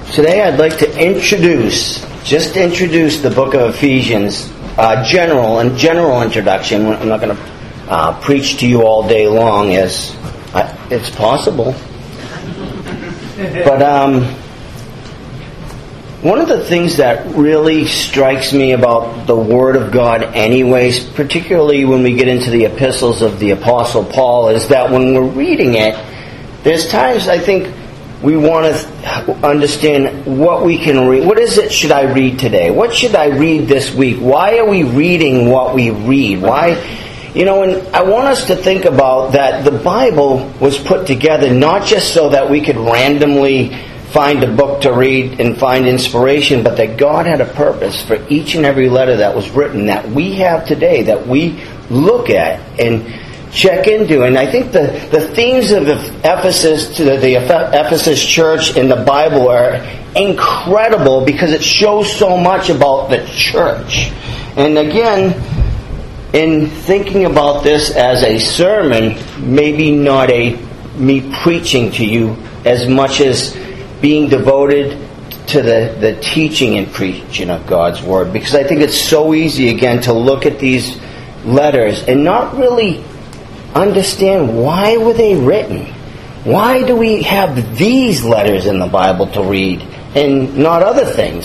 Today I'd like to introduce the book of Ephesians, general introduction. I'm not going to preach to you all day long, as it's possible. But one of the things that really strikes me about the Word of God anyways, particularly when we get into the epistles of the Apostle Paul, is that when we're reading it, there's times I think we want to understand what we can read. What is it should I read today? What should I read this week? Why are we reading what we read? Why? And I want us to think about that the Bible was put together not just so that we could randomly find a book to read and find inspiration, but that God had a purpose for each and every letter that was written that we have today, that we look at and check into. And I think the themes of Ephesus, to the Ephesus church in the Bible, are incredible because it shows so much about the church. And again, in thinking about this as a sermon, maybe not me preaching to you as much as being devoted to the teaching and preaching of God's Word, because I think it's so easy again to look at these letters and not really understand why were they written. Why do we have these letters in the Bible to read and not other things?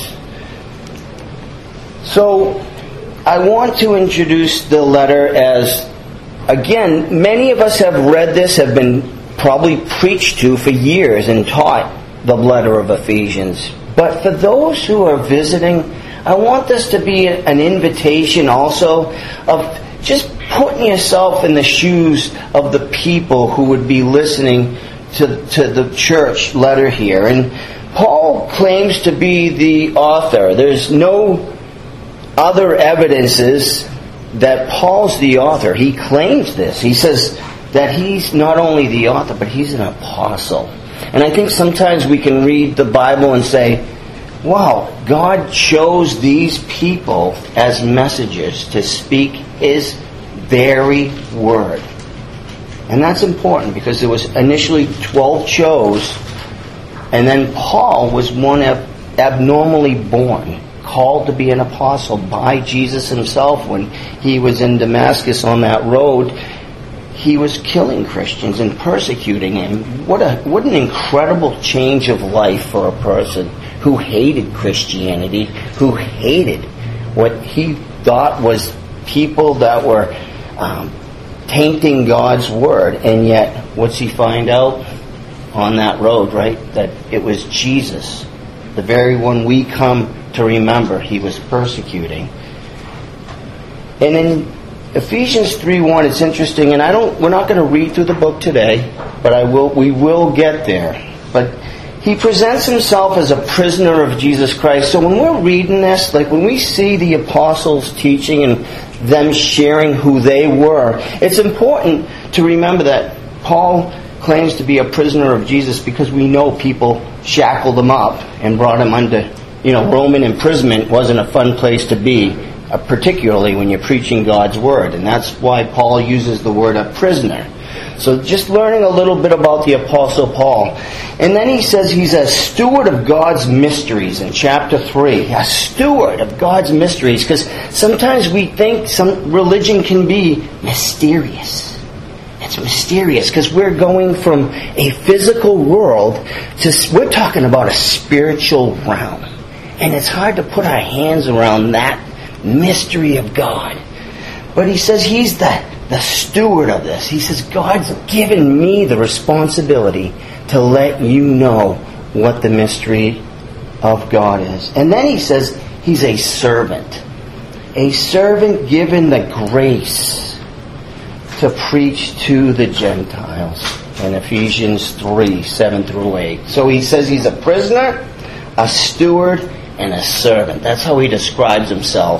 So I want to introduce the letter as, again, many of us have read this, have been probably preached to for years and taught the letter of Ephesians. But for those who are visiting, I want this to be an invitation also of just putting yourself in the shoes of the people who would be listening to the church letter here. And Paul claims to be the author. There's no other evidences that Paul's the author. He claims this. He says that he's not only the author, but he's an apostle. And I think sometimes we can read the Bible and say, wow, God chose these people as messengers to speak His very word. And that's important because there was initially 12 chose, and then Paul was one abnormally born, called to be an apostle by Jesus himself. When he was in Damascus on that road, he was killing Christians and persecuting him. What an incredible change of life for a person who hated Christianity, who hated what he thought was people that were tainting God's Word. And yet, what's he find out on that road, right? That it was Jesus, the very one we come to remember he was persecuting. And in Ephesians 3:1, it's interesting, and we're not going to read through the book today, but we will get there. But he presents himself as a prisoner of Jesus Christ. So when we're reading this, like when we see the apostles teaching and them sharing who they were, it's important to remember that Paul claims to be a prisoner of Jesus because we know people shackled him up and brought him under, Roman imprisonment wasn't a fun place to be, particularly when you're preaching God's Word. And that's why Paul uses the word a prisoner. So just learning a little bit about the Apostle Paul. And then he says he's a steward of God's mysteries in chapter 3. A steward of God's mysteries. Because sometimes we think some religion can be mysterious. It's mysterious because we're going from a physical world to, we're talking about a spiritual realm. And it's hard to put our hands around that mystery of God. But he says he's the steward of this. He says, God's given me the responsibility to let you know what the mystery of God is. And then he says he's a servant. A servant given the grace to preach to the Gentiles in Ephesians 3:7-8. So he says he's a prisoner, a steward, and a servant. That's how he describes himself.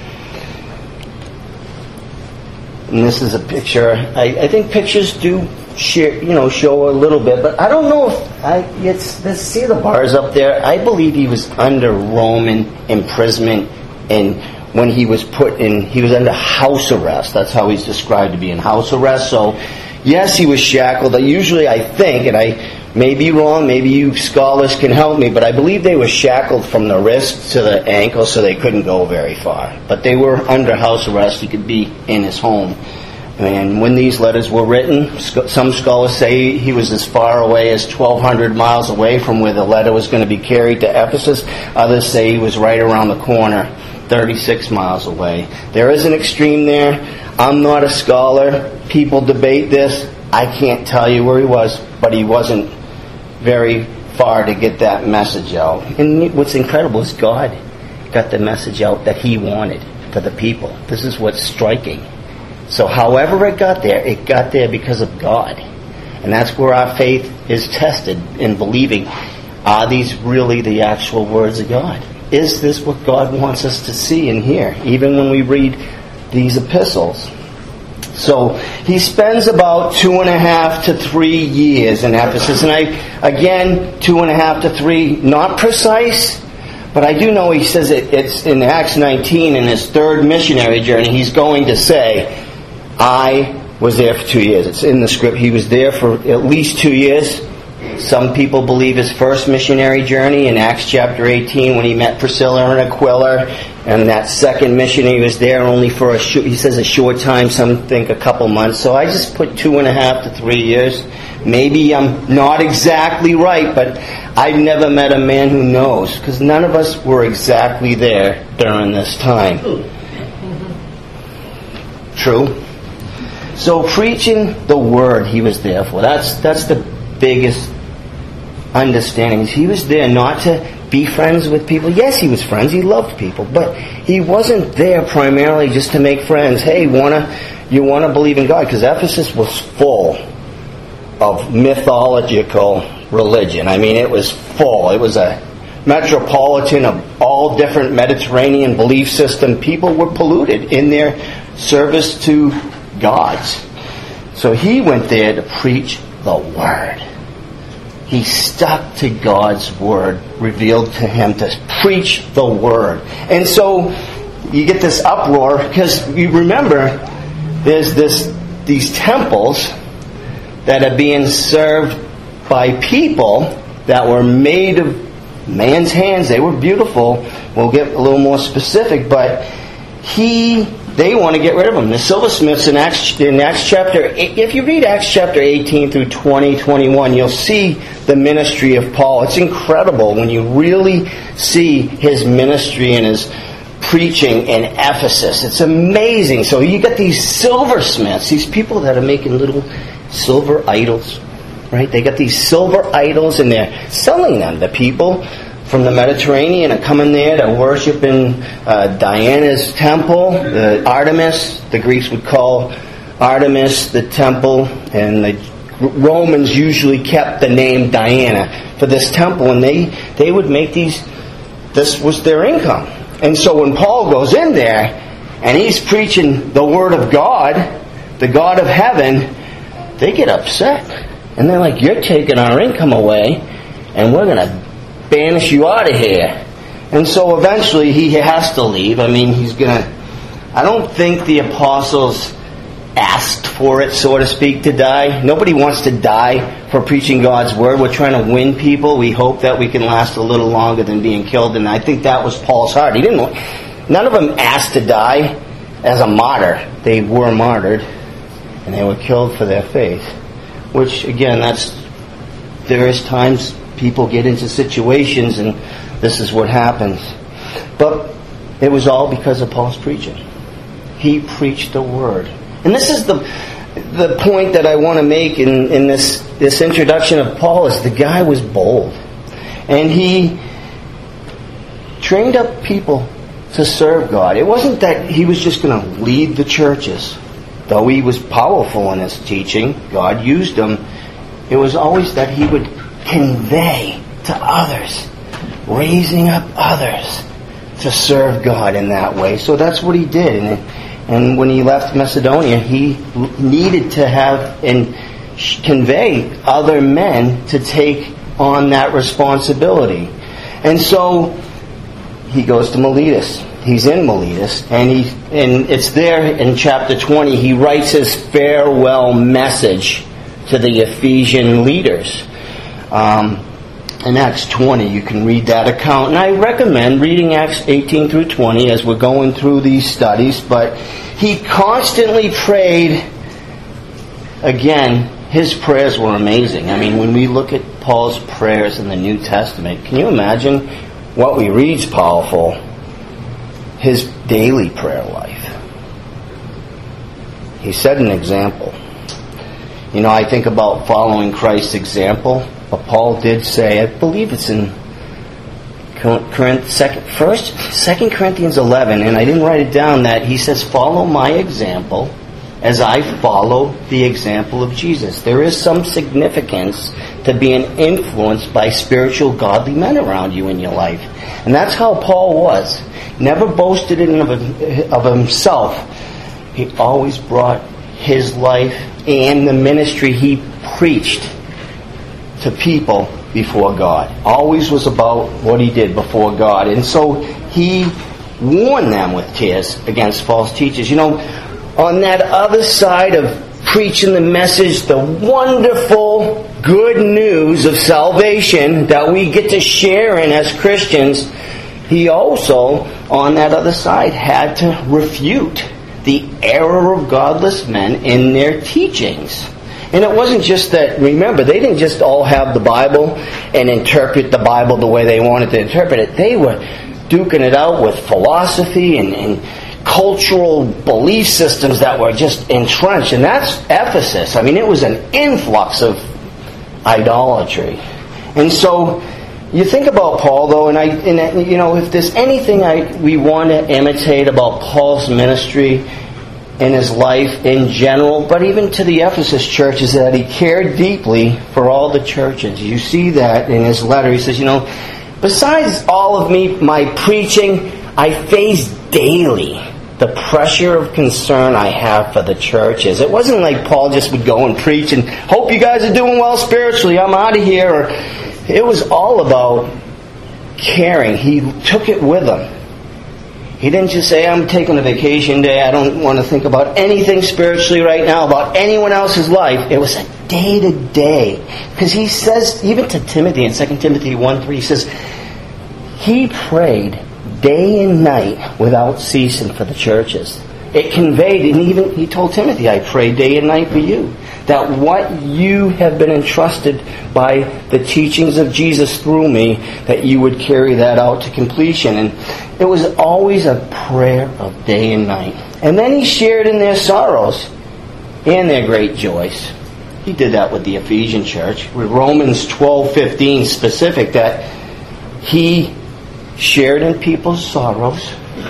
And this is a picture. I think pictures do show a little bit, but I don't know if see the bars up there. I believe he was under Roman imprisonment, and when he was he was under house arrest. That's how he's described to be in house arrest. So, yes, he was shackled. Usually, I think, and may be wrong, maybe you scholars can help me, but I believe they were shackled from the wrist to the ankle so they couldn't go very far. But they were under house arrest. He could be in his home. And when these letters were written, some scholars say he was as far away as 1,200 miles away from where the letter was going to be carried to Ephesus. Others say he was right around the corner, 36 miles away. There is an extreme there. I'm not a scholar. People debate this. I can't tell you where he was, but he wasn't very far to get that message out. And what's incredible is God got the message out that he wanted to the people. This is what's striking. So however it got there because of God. And that's where our faith is tested in believing, are these really the actual words of God? Is this what God wants us to see and hear, even when we read these epistles? So he spends about 2.5 to 3 years in Ephesus. And 2.5 to 3, not precise, but I do know he says it's in Acts 19, in his third missionary journey, he's going to say, I was there for 2 years. It's in the script. He was there for at least 2 years. Some people believe his first missionary journey in Acts chapter 18 when he met Priscilla and Aquila, and that second mission he was there only for a short time. Some think a couple months. So I just put 2.5 to 3 years. Maybe I'm not exactly right, but I've never met a man who knows, because none of us were exactly there during this time. True. So preaching the word he was there for. That's the biggest understanding. He was there not to be friends with people. Yes, he was friends. He loved people. But he wasn't there primarily just to make friends. Hey, you want to believe in God? Because Ephesus was full of mythological religion. I mean, it was full. It was a metropolitan of all different Mediterranean belief system. People were polluted in their service to gods. So he went there to preach the word. He stuck to God's word revealed to him to preach the word. And so you get this uproar because you remember there's these temples that are being served by people that were made of man's hands. They were beautiful. We'll get a little more specific, but they want to get rid of them. The silversmiths in Acts chapter, if you read Acts chapter 18 through 20, 21, you'll see the ministry of Paul. It's incredible when you really see his ministry and his preaching in Ephesus. It's amazing. So you got these silversmiths, these people that are making little silver idols, right? They got these silver idols and they're selling them to people from the Mediterranean are coming there to worship in Diana's temple, the Artemis. The Greeks would call Artemis the temple, and the Romans usually kept the name Diana for this temple, and they would make these. This was their income. And so when Paul goes in there and he's preaching the word of God, the God of heaven, they get upset. And they're like, you're taking our income away, and we're going to banish you out of here. And so eventually he has to leave. I mean, I don't think the apostles asked for it, so to speak, to die. Nobody wants to die for preaching God's word. We're trying to win people. We hope that we can last a little longer than being killed. And I think that was Paul's heart. None of them asked to die as a martyr. They were martyred, and they were killed for their faith. Which, again, there is times people get into situations and this is what happens. But it was all because of Paul's preaching. He preached the word. And this is the point that I want to make in this introduction of Paul is the guy was bold. And he trained up people to serve God. It wasn't that he was just going to lead the churches. Though he was powerful in his teaching, God used him. It was always that he would convey to others, raising up others to serve God in that way. So that's what he did. And when he left Macedonia, he needed to have and convey other men to take on that responsibility. And so he goes to Miletus. He's in Miletus, and it's there in chapter 20. He writes his farewell message to the Ephesian leaders. in Acts 20. You can read that account. And I recommend reading Acts 18 through 20 as we're going through these studies. But he constantly prayed. Again, his prayers were amazing. I mean, when we look at Paul's prayers in the New Testament, can you imagine what we read is powerful? His daily prayer life. He set an example. You know, I think about following Christ's example. But Paul did say, I believe it's in 2 Corinthians 11, and I didn't write it down, that he says, follow my example as I follow the example of Jesus. There is some significance to being influenced by spiritual, godly men around you in your life. And that's how Paul was. Never boasted of himself. He always brought his life and the ministry he preached to people before God. Always was about what he did before God. And so he warned them with tears against false teachers. You know, on that other side of preaching the message, the wonderful good news of salvation that we get to share in as Christians, he also, on that other side, had to refute the error of godless men in their teachings. And it wasn't just that, remember, they didn't just all have the Bible and interpret the Bible the way they wanted to interpret it. They were duking it out with philosophy and cultural belief systems that were just entrenched. And that's Ephesus. I mean, it was an influx of idolatry. And so, you think about Paul, though, and you know, if there's anything we want to imitate about Paul's ministry in his life in general, but even to the Ephesus church, is that he cared deeply for all the churches. You see that in his letter. He says, you know, besides all of my preaching, I face daily the pressure of concern I have for the churches. It wasn't like Paul just would go and preach and hope you guys are doing well spiritually, I'm out of here. It was all about caring. He took it with him. He didn't just say, I'm taking a vacation day, I don't want to think about anything spiritually right now, about anyone else's life. It was a day-to-day. Because he says, even to Timothy in 2 Timothy 1:3, he says, he prayed day and night without ceasing for the churches. It conveyed, and even he told Timothy, I pray day and night for you. That what you have been entrusted by the teachings of Jesus through me, that you would carry that out to completion. And it was always a prayer of day and night. And then he shared in their sorrows and their great joys. He did that with the Ephesian church. With Romans 12:15 specific, that he shared in people's sorrows,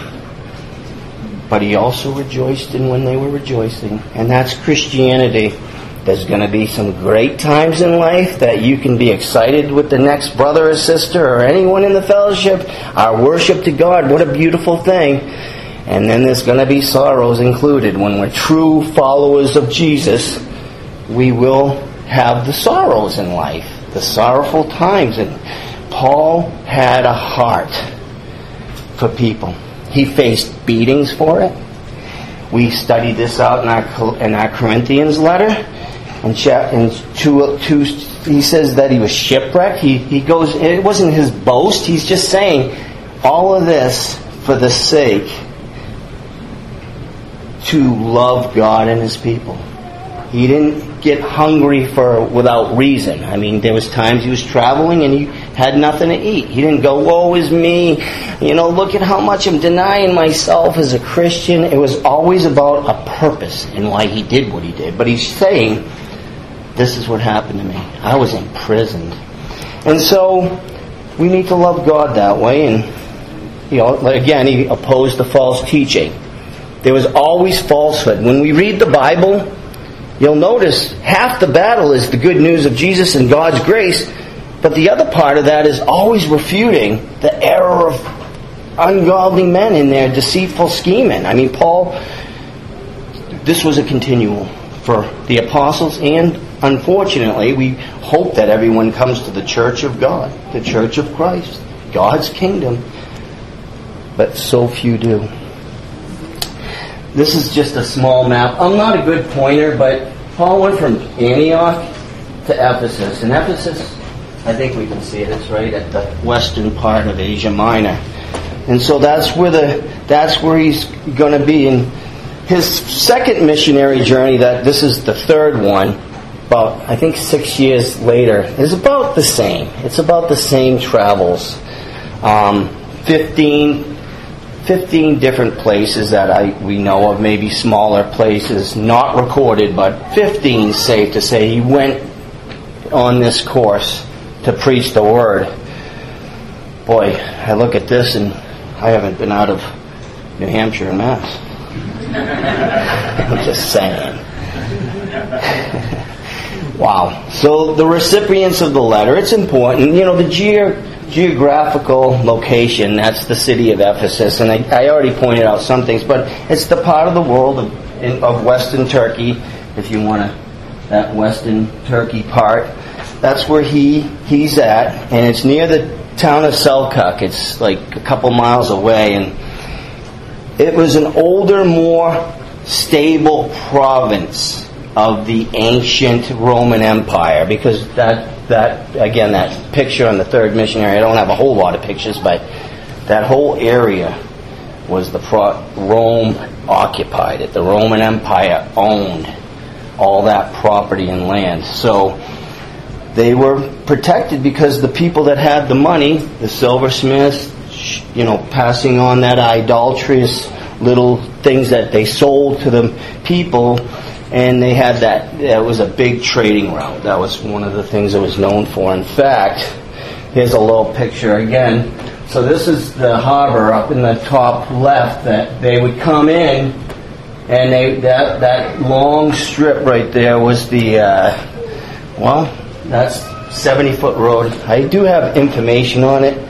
but he also rejoiced in when they were rejoicing. And that's Christianity. There's going to be some great times in life that you can be excited with the next brother or sister or anyone in the fellowship. Our worship to God, what a beautiful thing. And then there's going to be sorrows included. When we're true followers of Jesus, we will have the sorrows in life, the sorrowful times. And Paul had a heart for people. He faced beatings for it. We studied this out in our Corinthians letter. In 2, he says that he was shipwrecked. He goes, it wasn't his boast. He's just saying all of this for the sake to love God and His people. He didn't get hungry without reason. I mean, there was times he was traveling and he had nothing to eat. He didn't go, woe is me. You know, look at how much I'm denying myself as a Christian. It was always about a purpose and why he did what he did. But he's saying, this is what happened to me. I was imprisoned. And so, we need to love God that way. And, you know, again, he opposed the false teaching. There was always falsehood. When we read the Bible, you'll notice half the battle is the good news of Jesus and God's grace, but the other part of that is always refuting the error of ungodly men in their deceitful scheming. I mean, Paul, this was a continual for the apostles, and unfortunately, we hope that everyone comes to the church of God, the church of Christ, God's kingdom, but so few do. This is just a small map. I'm not a good pointer, but Paul went from Antioch to Ephesus. And Ephesus I think we can see it. It's right at the western part of Asia Minor. And so that's where he's going to be. In his second missionary journey, this is the third one, about, I think, 6 years later, is about the same. It's about the same travels. 15 different places that we know of, maybe smaller places, not recorded, but 15 safe to say he went on this course to preach the Word. Boy, I look at this and I haven't been out of New Hampshire and Mass. I'm just saying. Wow. So the recipients of the letter, it's important. You know, the geographical location, that's the city of Ephesus. And I already pointed out some things, but it's the part of the world of Western Turkey, if you want that Western Turkey part. That's where he's at, and it's near the town of Selkirk. It's like a couple miles away, and it was an older, more stable province of the ancient Roman Empire, because that picture on the third missionary, I don't have a whole lot of pictures, but that whole area was Rome occupied it. The Roman Empire owned all that property and land. So they were protected because the people that had the money, the silversmiths, passing on that idolatrous little things that they sold to the people, and they had that was a big trading route. That was one of the things it was known for. In fact, here's a little picture again. So this is the harbor up in the top left that they would come in, and that long strip right there was the that's 70-foot road. I do have information on it.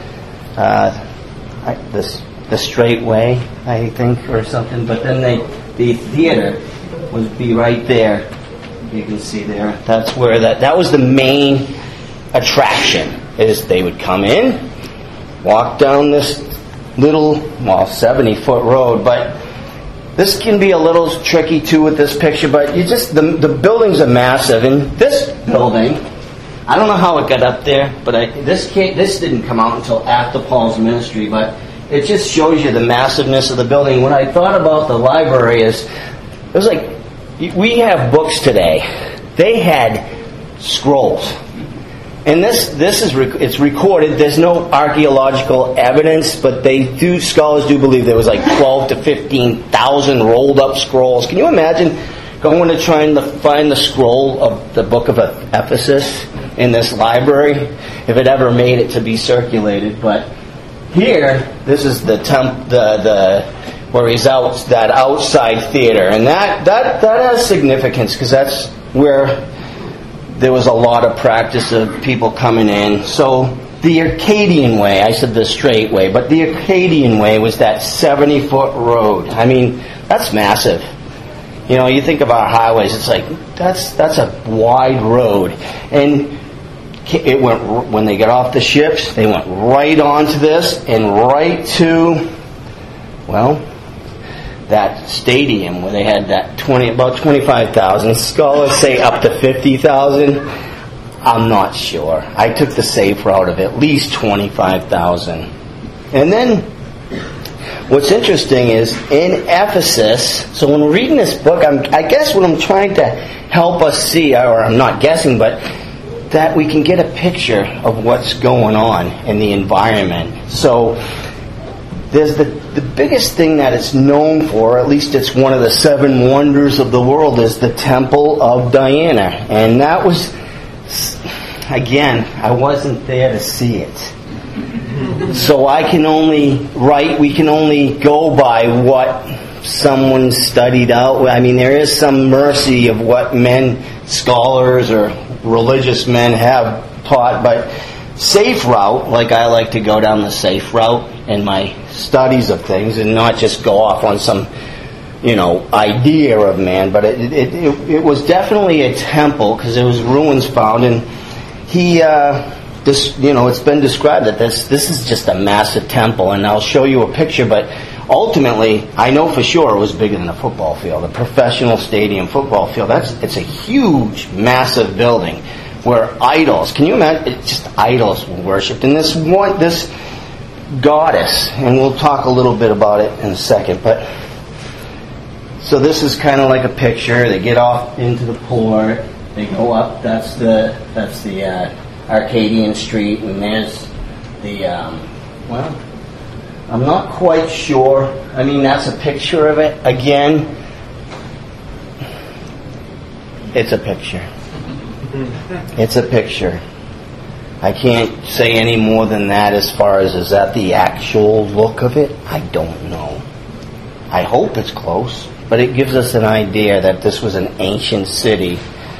The straight way, I think, or something. But then the theater would be right there. You can see there. That's where that was the main attraction. Is they would come in, walk down this little 70-foot road, but this can be a little tricky too with this picture. But the buildings are massive, and this building, I don't know how it got up there, but this didn't come out until after Paul's ministry, but it just shows you the massiveness of the building. When I thought about the library, it was like, we have books today. They had scrolls. And it's recorded. There's no archaeological evidence, but scholars do believe there was like 12 to 15,000 rolled up scrolls. Can you imagine going to try and find the scroll of the book of Ephesus in this library, if it ever made it to be circulated? But here, this is the where he's out, that outside theater, and that has significance because that's where there was a lot of practice of people coming in. So the Arcadian way, I said the straight way, but the Arcadian way was that 70-foot road. I mean, that's massive. You think about highways, it's like, that's a wide road. And it went, when they got off the ships, they went right onto this and right to, that stadium where they had that about 25,000. Scholars say up to 50,000. I'm not sure. I took the safe route of at least 25,000. And then what's interesting is in Ephesus, so when we're reading this book, I guess what I'm trying to help us see, or I'm not guessing, but that we can get a picture of what's going on in the environment. So there's the biggest thing that it's known for, at least it's one of the 7 wonders of the world, is the Temple of Diana. And that was, again, I wasn't there to see it. So we can only go by what someone studied out. I mean, there is some mercy of what scholars or religious men have taught, but safe route, like I like to go down the safe route in my studies of things and not just go off on some, idea of man, but it was definitely a temple because there was ruins found, and it's been described that this is just a massive temple, and I'll show you a picture, but ultimately, I know for sure it was bigger than a football field, a professional stadium football field. It's a huge, massive building. where idols, can you imagine, it's just idols were worshipped. And this goddess, and we'll talk a little bit about it in a second, but so this is kind of like a picture. They get off into the port, they go up, that's the Arcadian Street, and there's the, I'm not quite sure. I mean, that's a picture of it. Again, it's a picture. It's a picture. I can't say any more than that as far as, is that the actual look of it? I don't know. I hope it's close, but it gives us an idea that this was an ancient city.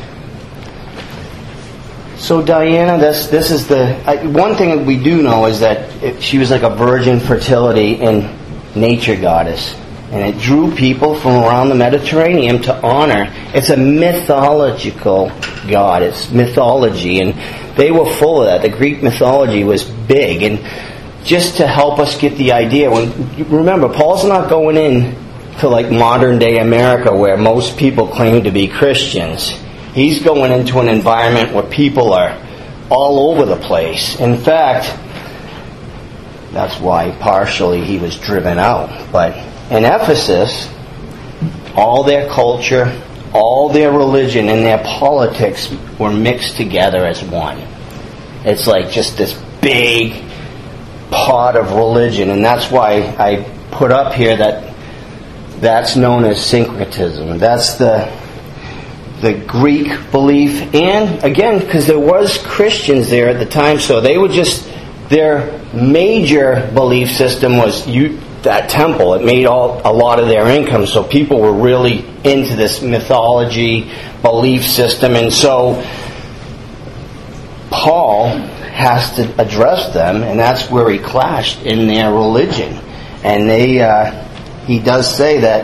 So Diana, this is the... one thing that we do know is that she was like a virgin fertility and nature goddess. And it drew people from around the Mediterranean to honor. It's a mythological god. It's mythology. And they were full of that. The Greek mythology was big. And just to help us get the idea, remember, Paul's not going in to like modern day America where most people claim to be Christians. He's going into an environment where people are all over the place. In fact, that's why partially he was driven out. But in Ephesus, all their culture, all their religion, and their politics were mixed together as one. It's like just this big pot of religion. And that's why I put up here that that's known as syncretism. That's the Greek belief, and again, because there was Christians there at the time, so they would just, their major belief system was that temple. It made a lot of their income, so people were really into this mythology belief system, and so Paul has to address them, and that's where he clashed in their religion. And he does say that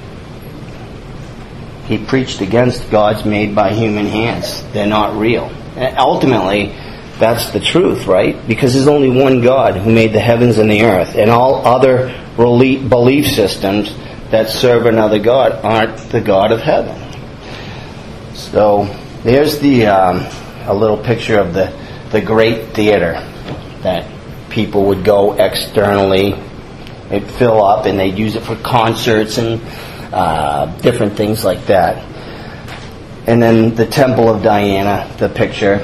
he preached against gods made by human hands. They're not real. And ultimately, that's the truth, right? Because there's only one God who made the heavens and the earth. And all other belief systems that serve another God aren't the God of heaven. So, there's a little picture of the great theater that people would go externally. They'd fill up and they'd use it for concerts and different things like that. And then the Temple of Diana, the picture,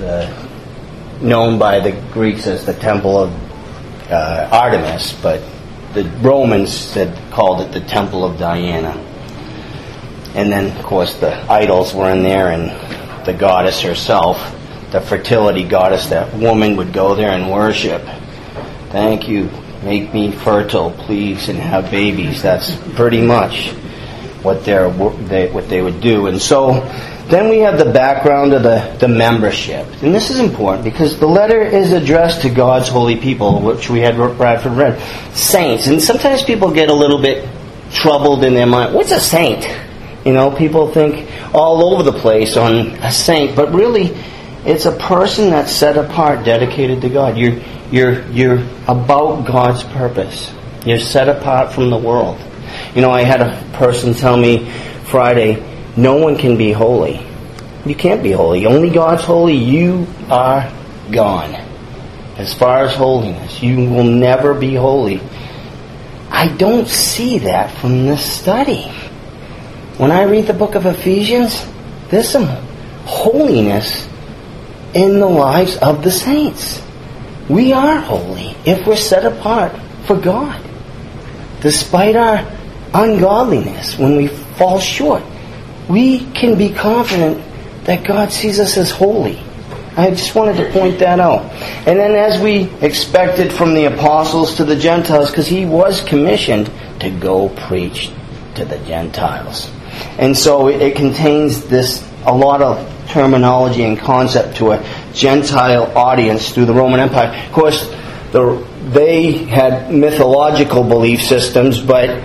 known by the Greeks as the Temple of Artemis, but the Romans called it the Temple of Diana. And then, of course, the idols were in there, and the goddess herself, the fertility goddess, that woman would go there and worship. Thank you. Make me fertile, please, and have babies. That's pretty much what they would do. And so then we have the background of the membership. And this is important because the letter is addressed to God's holy people, which we had Bradford read. Saints. And sometimes people get a little bit troubled in their mind. What's a saint? You know, people think all over the place on a saint. But really, it's a person that's set apart, dedicated to God. You're about God's purpose. You're set apart from the world. You know, I had a person tell me Friday, no one can be holy. You can't be holy. Only God's holy. You are gone. As far as holiness, you will never be holy. I don't see that from this study. When I read the book of Ephesians, there's some holiness in the lives of the saints. We are holy if we're set apart for God. Despite our ungodliness, when we fall short, we can be confident that God sees us as holy. I just wanted to point that out. And then as we expected from the apostles to the Gentiles, because he was commissioned to go preach to the Gentiles. And so it contains a lot of terminology and concept to a Gentile audience through the Roman Empire. Of course, they had mythological belief systems, but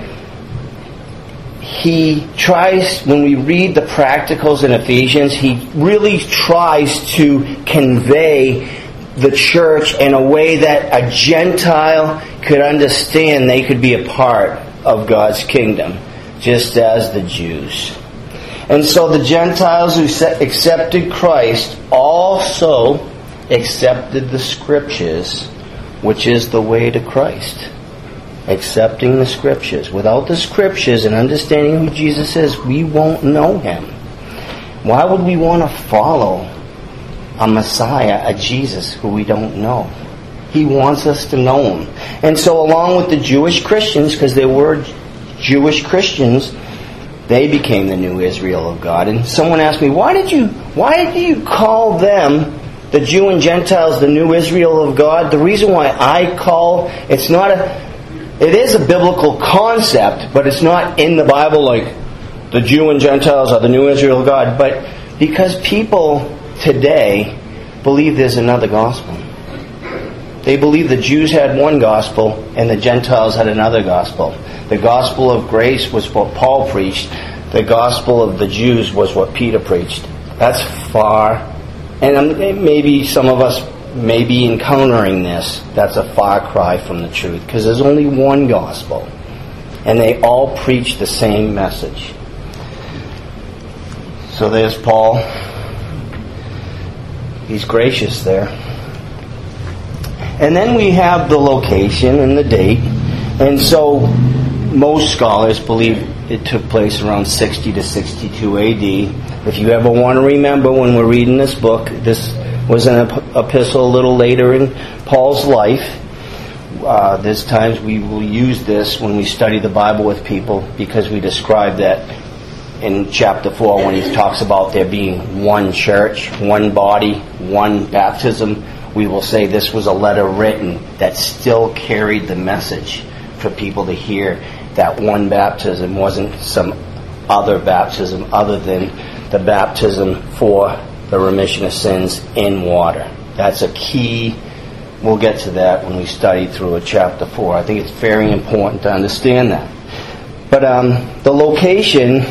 he tries, when we read the practicals in Ephesians, he really tries to convey the church in a way that a Gentile could understand they could be a part of God's kingdom, just as the Jews. And so the Gentiles who accepted Christ, all also accepted the Scriptures, which is the way to Christ. Accepting the Scriptures. Without the Scriptures and understanding who Jesus is, we won't know Him. Why would we want to follow a Messiah, a Jesus, who we don't know? He wants us to know Him. And so along with the Jewish Christians, because there were Jewish Christians, they became the new Israel of God. And someone asked me, why do you call them, the Jew and Gentiles, the new Israel of God? The reason why I call, it is a biblical concept, but it's not in the Bible like the Jew and Gentiles are the new Israel of God. But because people today believe there's another gospel. They believe the Jews had one gospel and the Gentiles had another gospel. The gospel of grace was what Paul preached. The gospel of the Jews was what Peter preached. That's far, and maybe some of us may be encountering this. That's a far cry from the truth, because there's only one gospel, and they all preach the same message. So there's Paul. He's gracious there. And then we have the location and the date. And so most scholars believe it took place around 60 to 62 AD. If you ever want to remember when we're reading this book, this was an epistle a little later in Paul's life. There's times we will use this when we study the Bible with people, because we describe that in chapter 4 when he talks about there being one church, one body, one baptism. We will say this was a letter written that still carried the message for people to hear, that one baptism wasn't some other baptism other than the baptism for the remission of sins in water. That's a key. We'll get to that when we study through chapter 4. I think it's very important to understand that. But the location,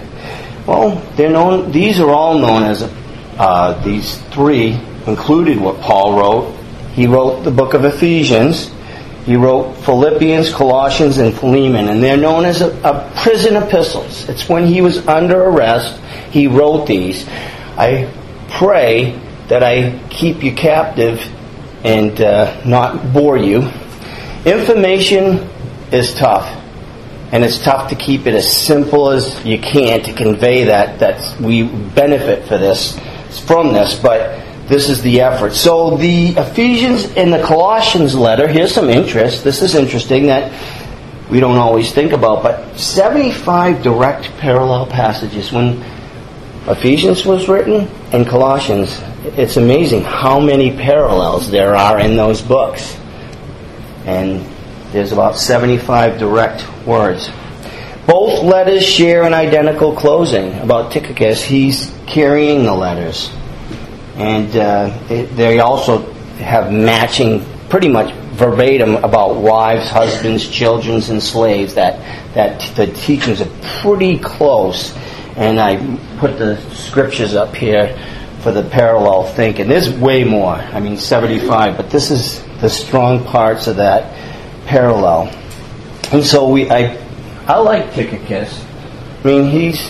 well, they're known. These are all known as these three included what Paul wrote. He wrote the book of Ephesians. He wrote Philippians, Colossians, and Philemon. And they're known as a prison epistles. It's when he was under arrest, he wrote these. I pray that I keep you captive and not bore you. Information is tough. And it's tough to keep it as simple as you can to convey that we benefit from this. But this is the effort. So the Ephesians and the Colossians letter, here's some interest. This is interesting that we don't always think about, but 75 direct parallel passages. When Ephesians was written and Colossians, it's amazing how many parallels there are in those books. And there's about 75 direct words. Both letters share an identical closing. About Tychicus, he's carrying the letters. And they also have matching, pretty much verbatim, about wives, husbands, children, and slaves. That the teachings are pretty close. And I put the scriptures up here for the parallel thinking. There's way more. 75, but this is the strong parts of that parallel. And so I like Tychicus. He's,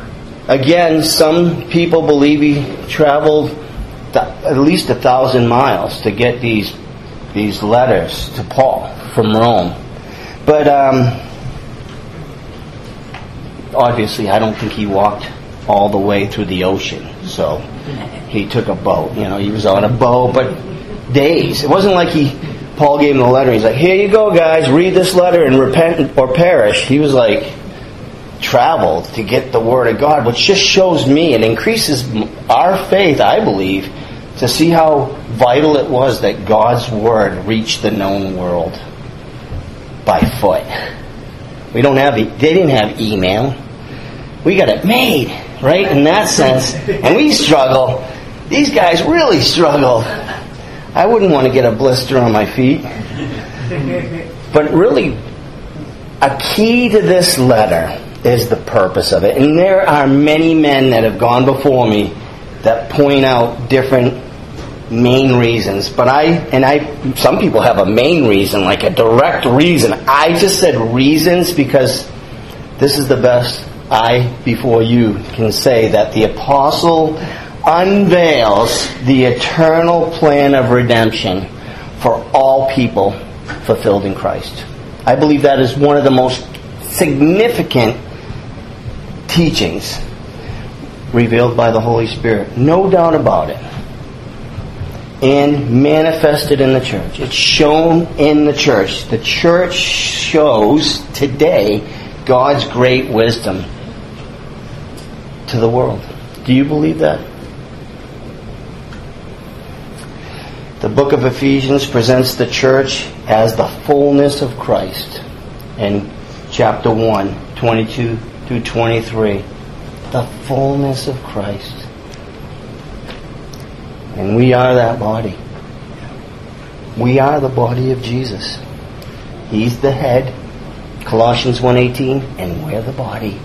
again, some people believe he traveled at least 1,000 miles to get these letters to Paul from Rome. But obviously I don't think he walked all the way through the ocean. So he took a boat. He was on a boat, but days. It wasn't like Paul gave him the letter. He's like, here you go, guys. Read this letter and repent or perish. He was like, traveled to get the Word of God, which just shows me and increases our faith, I believe, to see how vital it was that God's Word reached the known world by foot. They didn't have email. We got it made, right? In that sense. And we struggle. These guys really struggle. I wouldn't want to get a blister on my feet. But really, a key to this letter is the purpose of it. And there are many men that have gone before me that point out different main reasons. But some people have a main reason, like a direct reason. I just said reasons because this is the best I, before you, can say that the apostle unveils the eternal plan of redemption for all people fulfilled in Christ. I believe that is one of the most significant teachings revealed by the Holy Spirit. No doubt about it. And manifested in the church. It's shown in the church. The church shows today God's great wisdom to the world. Do you believe that? The book of Ephesians presents the church as the fullness of Christ. In chapter 1, 22 through 23. The fullness of Christ. And we are that body. We are the body of Jesus. He's the head. Colossians 1:18, and we're the body.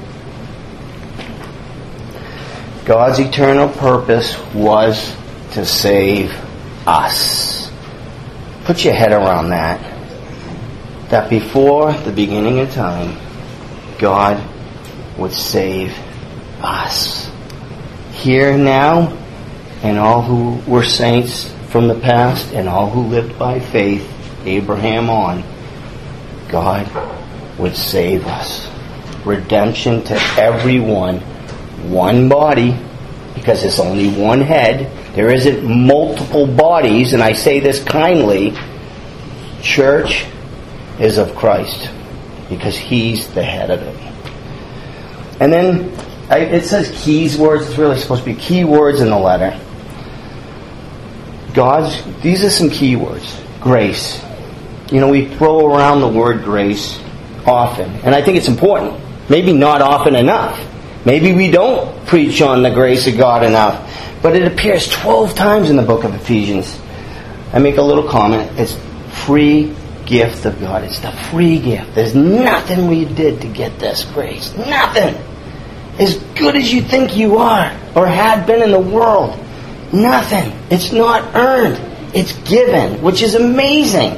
God's eternal purpose was to save us. Put your head around that. That before the beginning of time, God would save us. Here now, and all who were saints from the past, and all who lived by faith, Abraham on, God would save us. Redemption to everyone. One body, because there's only one head. There isn't multiple bodies, and I say this kindly. Church is of Christ, because He's the head of it. And then it says keys words. It's really supposed to be key words in the letter. These are some key words. Grace. You know, we throw around the word grace often, and I think it's important. Maybe not often enough. Maybe we don't preach on the grace of God enough. But it appears 12 times in the book of Ephesians. I make a little comment. It's free gift of God. It's the free gift. There's nothing we did to get this grace. Nothing. As good as you think you are or had been in the world. Nothing. It's not earned. It's given, which is amazing.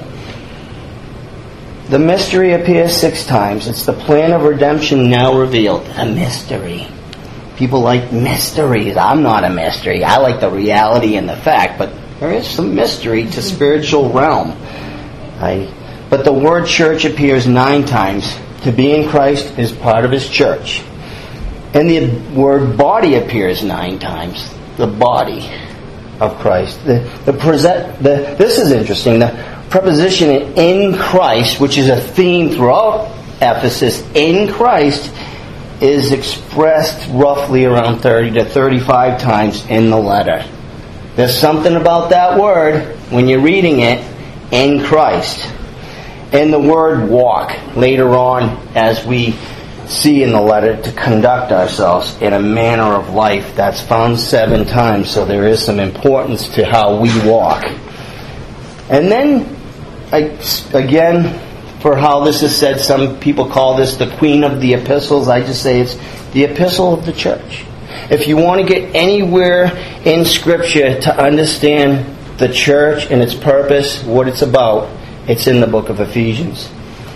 The mystery appears 6 times. It's the plan of redemption now revealed. A mystery. People like mysteries. I'm not a mystery. I like the reality and the fact, but there is some mystery to spiritual realm. But the word church appears 9 times. To be in Christ is part of His church. And the word body appears 9 times. The body of Christ. This is interesting. The preposition in Christ, which is a theme throughout Ephesus, in Christ, is expressed roughly around 30 to 35 times in the letter. There's something about that word when you're reading it, in Christ. And the word walk later on, as we see in the letter, to conduct ourselves in a manner of life, that's found 7 times, so there is some importance to how we walk. And then, again, for how this is said, some people call this the Queen of the Epistles. I just say it's the epistle of the church. If you want to get anywhere in Scripture to understand the church and its purpose, what it's about, it's in the book of Ephesians.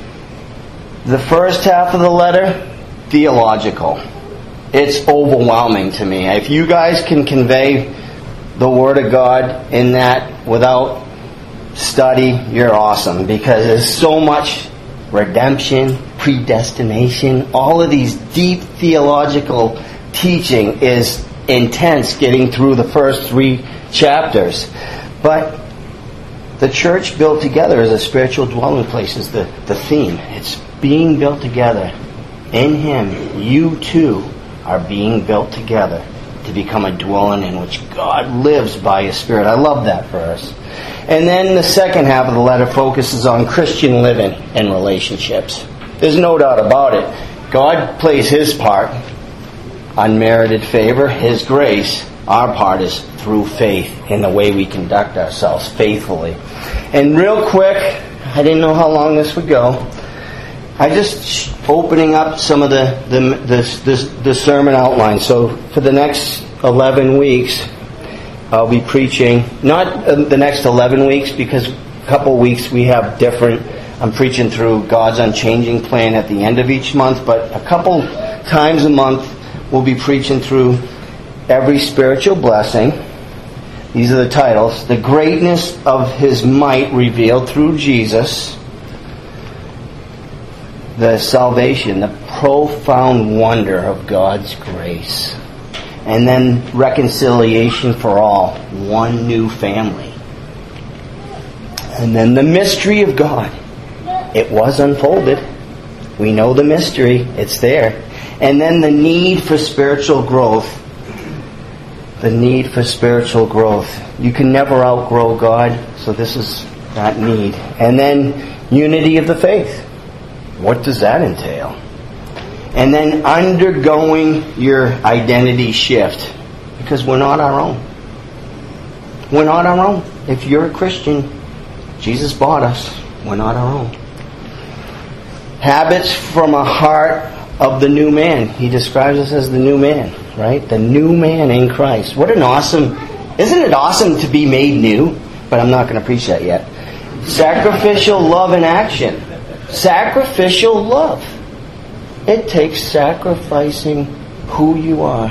The first half of the letter, theological. It's overwhelming to me. If you guys can convey the Word of God in that without study, you're awesome, because there's so much redemption, predestination, all of these deep theological teaching is intense getting through the first 3 chapters. But the church built together as a spiritual dwelling place is the theme. It's being built together. In Him, you too are being built together to become a dwelling in which God lives by His Spirit. I love that verse. And then the second half of the letter focuses on Christian living and relationships. There's no doubt about it. God plays His part, unmerited favor, His grace. Our part is through faith in the way we conduct ourselves faithfully. And real quick, I didn't know how long this would go. I just opening up some of the sermon outline. So for the next 11 weeks, I'll be preaching, not the next 11 weeks, because a couple weeks we have different, I'm preaching through God's unchanging plan at the end of each month, but a couple times a month we'll be preaching through every spiritual blessing. These are the titles. The greatness of His might revealed through Jesus. The salvation, the profound wonder of God's grace. And then reconciliation for all. One new family. And then the mystery of God. It was unfolded. We know the mystery. It's there. And then the need for spiritual growth. The need for spiritual growth. You can never outgrow God, so this is that need. And then unity of the faith. What does that entail? And then undergoing your identity shift. Because we're not our own. We're not our own. If you're a Christian, Jesus bought us. We're not our own. Habits from a heart of the new man. He describes us as the new man, right? The new man in Christ. What an awesome... Isn't it awesome to be made new? But I'm not going to preach that yet. Sacrificial love in action. Sacrificial love. It takes sacrificing who you are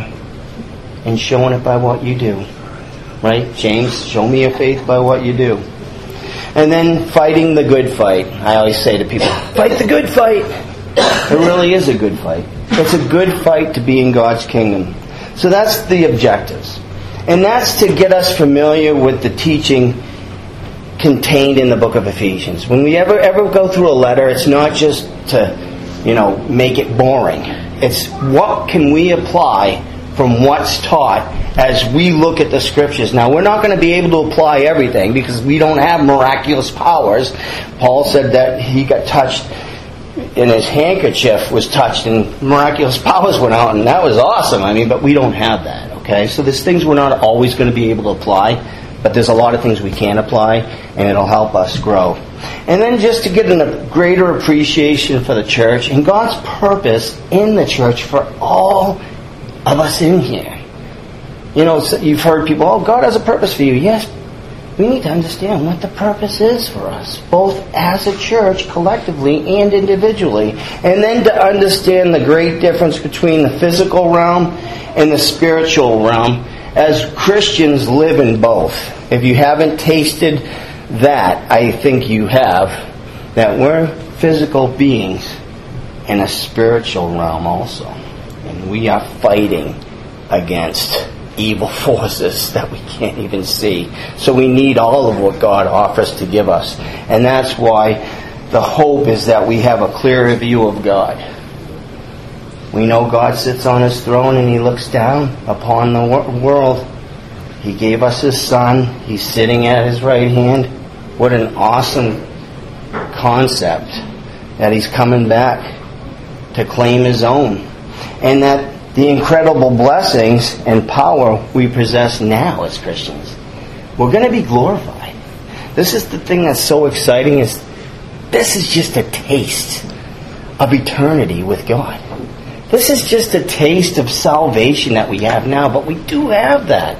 and showing it by what you do. Right? James, show me your faith by what you do. And then fighting the good fight. I always say to people, fight the good fight. It really is a good fight. It's a good fight to be in God's kingdom. So that's the objectives. And that's to get us familiar with the teaching contained in the book of Ephesians. When we ever go through a letter, it's not just to, make it boring. It's what can we apply from what's taught as we look at the Scriptures. Now, we're not going to be able to apply everything because we don't have miraculous powers. Paul said that he got touched and his handkerchief was touched and miraculous powers went out, and that was awesome. But we don't have that, okay? So there's things we're not always going to be able to apply, but there's a lot of things we can apply, and it'll help us grow. And then just to get a greater appreciation for the church and God's purpose in the church for all of us in here. You've heard people, God has a purpose for you. Yes, we need to understand what the purpose is for us, both as a church, collectively, and individually. And then to understand the great difference between the physical realm and the spiritual realm, as Christians live in both. If you haven't tasted that, I think you have, that we're physical beings in a spiritual realm also. And we are fighting against evil forces that we can't even see. So we need all of what God offers to give us. And that's why the hope is that we have a clearer view of God. We know God sits on His throne and He looks down upon the world. He gave us His Son. He's sitting at His right hand. What an awesome concept that He's coming back to claim His own. And that the incredible blessings and power we possess now as Christians, we're going to be glorified. This is the thing that's so exciting, is this is just a taste of eternity with God. This is just a taste of salvation that we have now, but we do have that.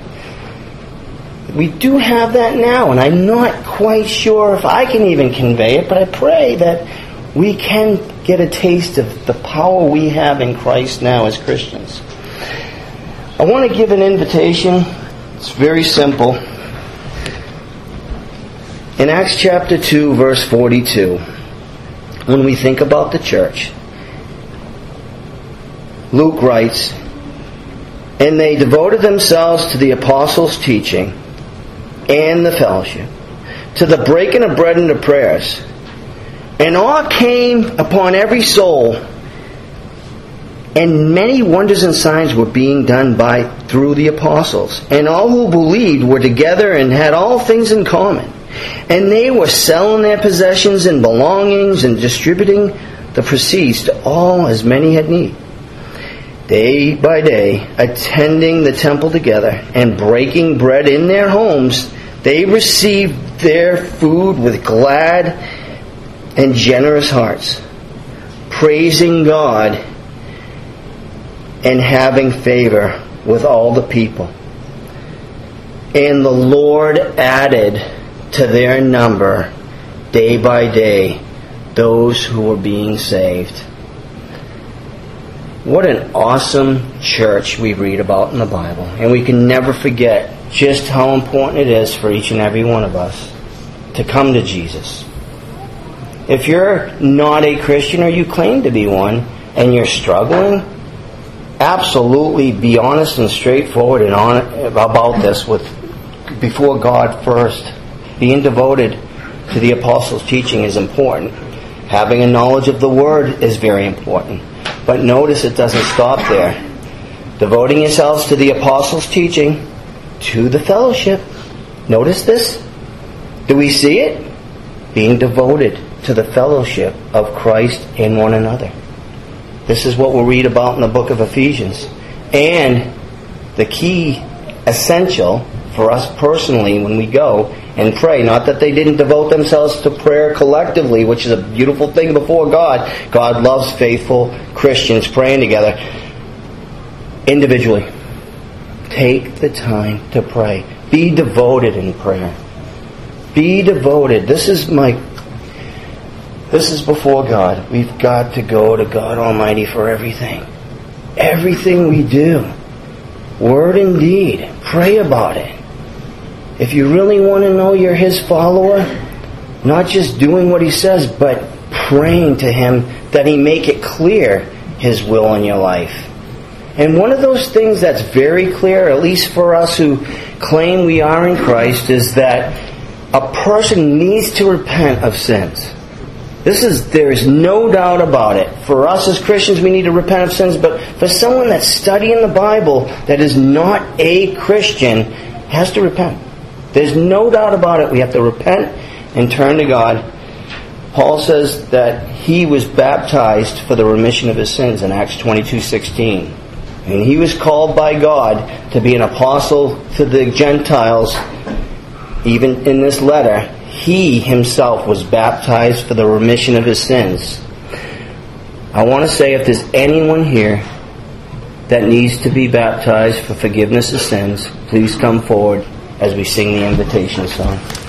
We do have that now, and I'm not quite sure if I can even convey it, but I pray that we can get a taste of the power we have in Christ now as Christians. I want to give an invitation. It's very simple. In Acts chapter 2, verse 42, when we think about the church, Luke writes, "And they devoted themselves to the apostles' teaching and the fellowship, to the breaking of bread and to prayers. And awe came upon every soul, and many wonders and signs were being done through the apostles. And all who believed were together and had all things in common. And they were selling their possessions and belongings and distributing the proceeds to all as many had need. Day by day, attending the temple together and breaking bread in their homes, they received their food with glad and generous hearts, praising God and having favor with all the people. And the Lord added to their number day by day those who were being saved." What an awesome church we read about in the Bible. And we can never forget just how important it is for each and every one of us to come to Jesus. If you're not a Christian or you claim to be one and you're struggling, absolutely be honest and straightforward and about this before God first. Being devoted to the apostles' teaching is important. Having a knowledge of the Word is very important. But notice it doesn't stop there. Devoting yourselves to the apostles' teaching, to the fellowship. Notice this? Do we see it? Being devoted to the fellowship of Christ and one another. This is what we'll read about in the book of Ephesians. And the key, essential for us personally when we go and pray, not that they didn't devote themselves to prayer collectively, which is a beautiful thing before God. God loves faithful Christians praying together. Individually, take the time to pray. Be devoted in prayer. Be devoted. This is before God. We've got to go to God Almighty for everything. Everything we do. Word and deed. Pray about it. If you really want to know you're His follower, not just doing what He says, but praying to Him that He make it clear His will in your life. And one of those things that's very clear, at least for us who claim we are in Christ, is that a person needs to repent of sins. There is no doubt about it. For us as Christians, we need to repent of sins, but for someone that's studying the Bible that is not a Christian, has to repent. There's no doubt about it. We have to repent and turn to God. Paul says that he was baptized for the remission of his sins in Acts 22:16. And he was called by God to be an apostle to the Gentiles. Even in this letter, he himself was baptized for the remission of his sins. I want to say, if there's anyone here that needs to be baptized for forgiveness of sins, please come forward as we sing the invitation song.